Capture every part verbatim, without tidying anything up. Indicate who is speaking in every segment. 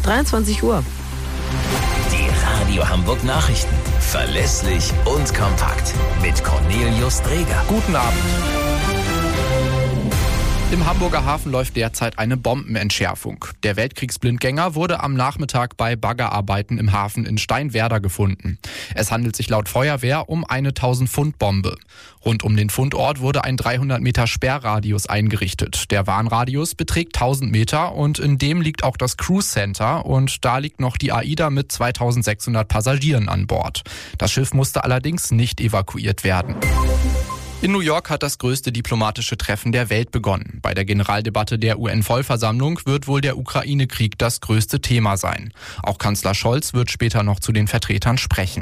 Speaker 1: dreiundzwanzig Uhr.
Speaker 2: Die Radio Hamburg Nachrichten. Verlässlich und kompakt. Mit Cornelius Dreger.
Speaker 3: Guten Abend. Im Hamburger Hafen läuft derzeit eine Bombenentschärfung. Der Weltkriegsblindgänger wurde am Nachmittag bei Baggerarbeiten im Hafen in Steinwerder gefunden. Es handelt sich laut Feuerwehr um eine tausend-Pfund-Bombe. Rund um den Fundort wurde ein dreihundert Meter Sperrradius eingerichtet. Der Warnradius beträgt tausend Meter und in dem liegt auch das Cruise Center und da liegt noch die AIDA mit zweitausendsechshundert Passagieren an Bord. Das Schiff musste allerdings nicht evakuiert werden. In New York hat das größte diplomatische Treffen der Welt begonnen. Bei der Generaldebatte der U N-Vollversammlung wird wohl der Ukraine-Krieg das größte Thema sein. Auch Kanzler Scholz wird später noch zu den Vertretern sprechen.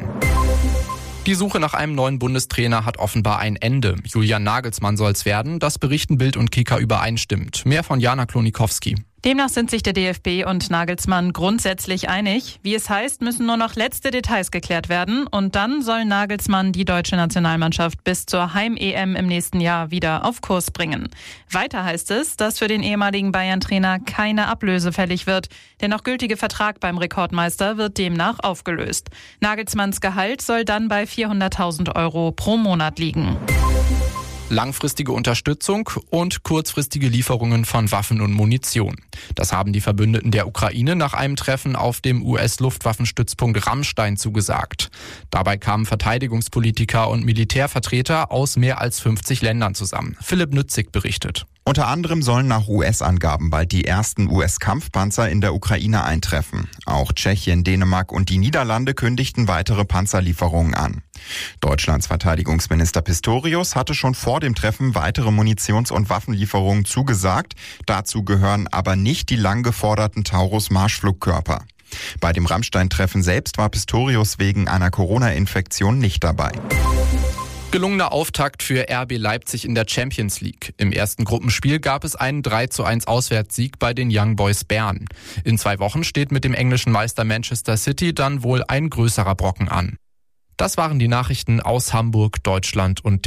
Speaker 3: Die Suche nach einem neuen Bundestrainer hat offenbar ein Ende. Julian Nagelsmann soll's werden, das berichten Bild und Kicker übereinstimmend. Mehr von Jana Klonikowski.
Speaker 4: Demnach sind sich der D F B und Nagelsmann grundsätzlich einig. Wie es heißt, müssen nur noch letzte Details geklärt werden. Und dann soll Nagelsmann die deutsche Nationalmannschaft bis zur Heim-E M im nächsten Jahr wieder auf Kurs bringen. Weiter heißt es, dass für den ehemaligen Bayern-Trainer keine Ablöse fällig wird. Der noch gültige Vertrag beim Rekordmeister wird demnach aufgelöst. Nagelsmanns Gehalt soll dann bei vierhunderttausend Euro pro Monat liegen.
Speaker 3: Langfristige Unterstützung und kurzfristige Lieferungen von Waffen und Munition. Das haben die Verbündeten der Ukraine nach einem Treffen auf dem U S-Luftwaffenstützpunkt Ramstein zugesagt. Dabei kamen Verteidigungspolitiker und Militärvertreter aus mehr als fünfzig Ländern zusammen. Philipp Nützig berichtet.
Speaker 5: Unter anderem sollen nach U S-Angaben bald die ersten U S-Kampfpanzer in der Ukraine eintreffen. Auch Tschechien, Dänemark und die Niederlande kündigten weitere Panzerlieferungen an. Deutschlands Verteidigungsminister Pistorius hatte schon vor dem Treffen weitere Munitions- und Waffenlieferungen zugesagt. Dazu gehören aber nicht die lang geforderten Taurus-Marschflugkörper. Bei dem Ramstein-Treffen selbst war Pistorius wegen einer Corona-Infektion nicht dabei.
Speaker 3: Gelungener Auftakt für R B Leipzig in der Champions League. Im ersten Gruppenspiel gab es einen drei zu eins Auswärtssieg bei den Young Boys Bern. In zwei Wochen steht mit dem englischen Meister Manchester City dann wohl ein größerer Brocken an. Das waren die Nachrichten aus Hamburg, Deutschland und